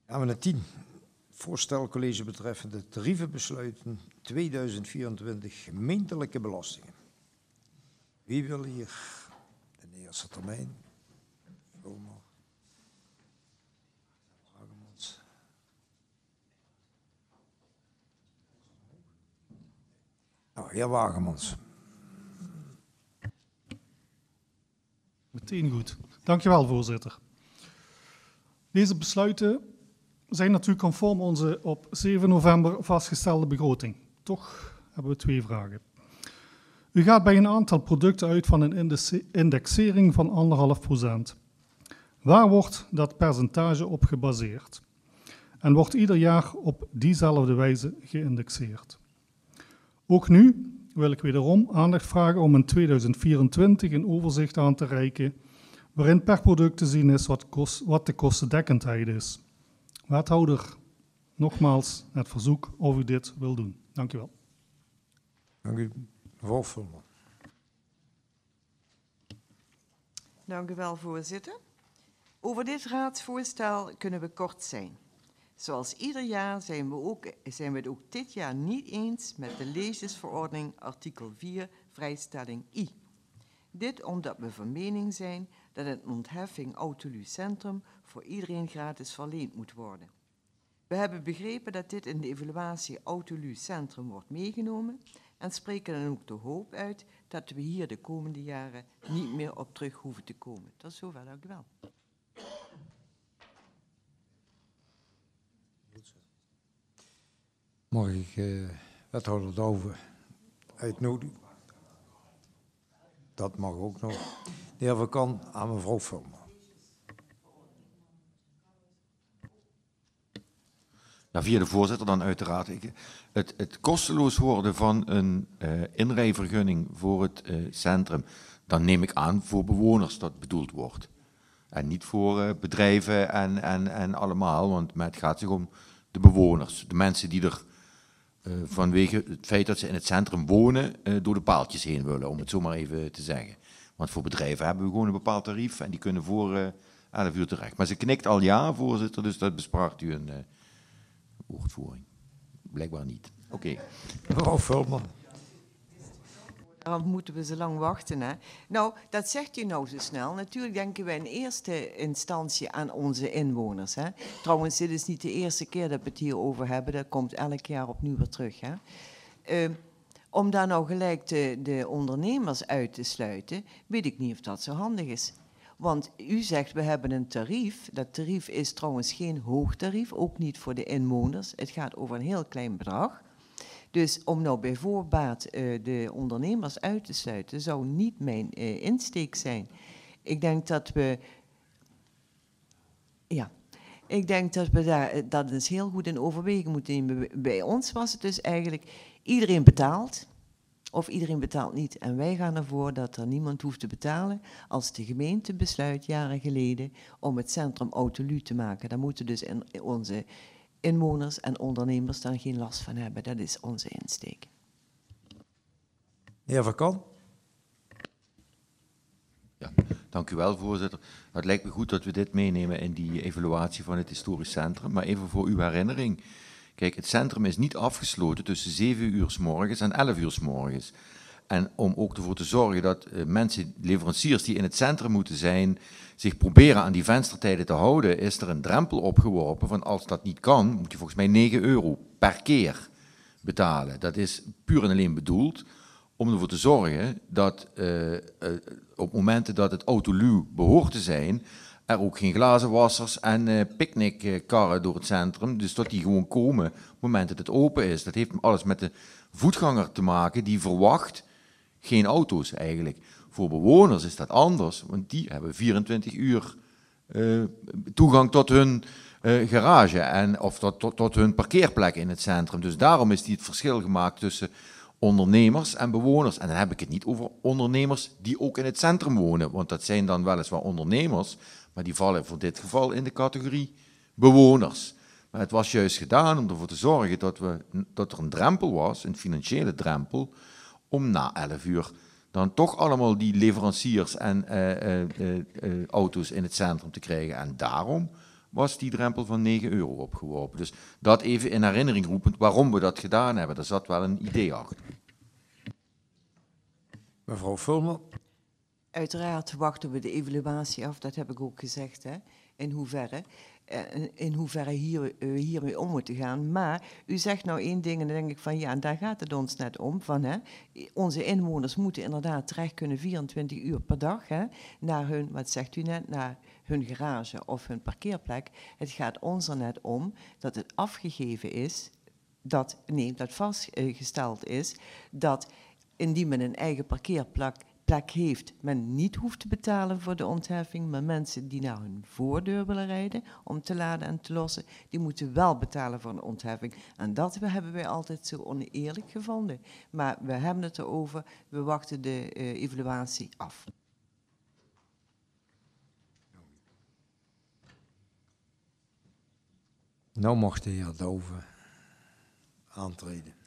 Amendement 10. Voorstel college betreffende tarievenbesluiten 2024 gemeentelijke belastingen. Wie wil hier in de eerste termijn? Vulmer. Wagemans. Nou, heer Wagemans. Meteen goed. Dankjewel, voorzitter. Deze besluiten zijn natuurlijk conform onze op 7 november vastgestelde begroting. Toch hebben we 2 vragen. U gaat bij een aantal producten uit van een indexering van 1,5%. Waar wordt dat percentage op gebaseerd? En wordt ieder jaar op diezelfde wijze geïndexeerd? Ook nu wil ik wederom aandacht vragen om in 2024 een overzicht aan te reiken waarin per product te zien is wat de kostendekkendheid is. Wethouder, nogmaals het verzoek of u dit wil doen. Dank u wel. Dank u. Mevrouw Vulmer. Dank u wel, voorzitter. Over dit raadsvoorstel kunnen we kort zijn. Zoals ieder jaar zijn we het ook dit jaar niet eens met de leesjesverordening artikel 4 vrijstelling I. Dit omdat we van mening zijn dat een ontheffing Autolu Centrum voor iedereen gratis verleend moet worden. We hebben begrepen dat dit in de evaluatie Autolu Centrum wordt meegenomen en spreken dan ook de hoop uit dat we hier de komende jaren niet meer op terug hoeven te komen. Tot zover, dank u wel. Mag ik wethouder Douwe uitnodigen? Dat mag ook nog. De heer Van Kan aan mevrouw Vulmer. Ja, via de voorzitter dan uiteraard. Het kosteloos worden van een inrijvergunning voor het centrum, dan neem ik aan voor bewoners dat bedoeld wordt. En niet voor bedrijven en allemaal, want het gaat zich om de bewoners. De mensen die er vanwege het feit dat ze in het centrum wonen door de paaltjes heen willen, om het zo maar even te zeggen. Want voor bedrijven hebben we gewoon een bepaald tarief en die kunnen voor 11 uur terecht. Maar ze knikt al ja, voorzitter, dus dat bespraakt u een woordvoering. Blijkbaar niet. Oké. Mevrouw Vulmer. Daarom moeten we zo lang wachten, hè? Nou, dat zegt u nou zo snel. Natuurlijk denken wij in eerste instantie aan onze inwoners, hè? Trouwens, dit is niet de eerste keer dat we het hierover hebben. Dat komt elk jaar opnieuw weer terug, hè? Om daar nou gelijk de ondernemers uit te sluiten, weet ik niet of dat zo handig is. Want u zegt, we hebben een tarief. Dat tarief is trouwens geen hoog tarief, ook niet voor de inwoners. Het gaat over een heel klein bedrag. Dus om nou bij voorbaat de ondernemers uit te sluiten, zou niet mijn insteek zijn. Ik denk dat we, ja, dat is heel goed in overweging moeten nemen. Bij ons was het dus eigenlijk, iedereen betaalt, of iedereen betaalt niet. En wij gaan ervoor dat er niemand hoeft te betalen als de gemeente besluit jaren geleden om het centrum Autolu te maken. Daar moeten dus onze inwoners en ondernemers dan geen last van hebben. Dat is onze insteek. De heer Van Kan. Ja, dank u wel, voorzitter. Het lijkt me goed dat we dit meenemen in die evaluatie van het historisch centrum. Maar even voor uw herinnering. Kijk, het centrum is niet afgesloten tussen 7 uur 's morgens en 11 uur 's morgens. En om ook ervoor te zorgen dat mensen, leveranciers die in het centrum moeten zijn, zich proberen aan die venstertijden te houden, is er een drempel opgeworpen van als dat niet kan, moet je volgens mij €9 per keer betalen. Dat is puur en alleen bedoeld om ervoor te zorgen dat op momenten dat het Autolu behoort te zijn, er ook geen glazenwassers en picknickkarren door het centrum, dus dat die gewoon komen op het moment dat het open is. Dat heeft alles met de voetganger te maken die verwacht geen auto's eigenlijk. Voor bewoners is dat anders, want die hebben 24 uur toegang tot hun garage of tot hun parkeerplek in het centrum. Dus daarom is het verschil gemaakt tussen ondernemers en bewoners. En dan heb ik het niet over ondernemers die ook in het centrum wonen, want dat zijn dan weliswaar ondernemers, maar die vallen voor dit geval in de categorie bewoners. Maar het was juist gedaan om ervoor te zorgen dat er een drempel was, een financiële drempel, om na 11 uur dan toch allemaal die leveranciers en auto's in het centrum te krijgen. En daarom was die drempel van 9 euro opgeworpen. Dus dat even in herinnering roepend waarom we dat gedaan hebben. Daar zat wel een idee achter. Mevrouw Vulmer. Uiteraard wachten we de evaluatie af, dat heb ik ook gezegd, hè? In hoeverre hiermee om moeten gaan. Maar u zegt nou één ding en dan denk ik van ja, en daar gaat het ons net om. Van, hè, onze inwoners moeten inderdaad terecht kunnen 24 uur per dag naar hun, wat zegt u net, naar hun garage of hun parkeerplek. Het gaat ons er net om dat het afgegeven is, dat vastgesteld is, dat indien men een eigen parkeerplek heeft, men niet hoeft te betalen voor de ontheffing, maar mensen die naar hun voordeur willen rijden om te laden en te lossen, die moeten wel betalen voor een ontheffing. En dat hebben wij altijd zo oneerlijk gevonden. Maar we hebben het erover, we wachten de evaluatie af. Nou mocht de heer Douwe aantreden.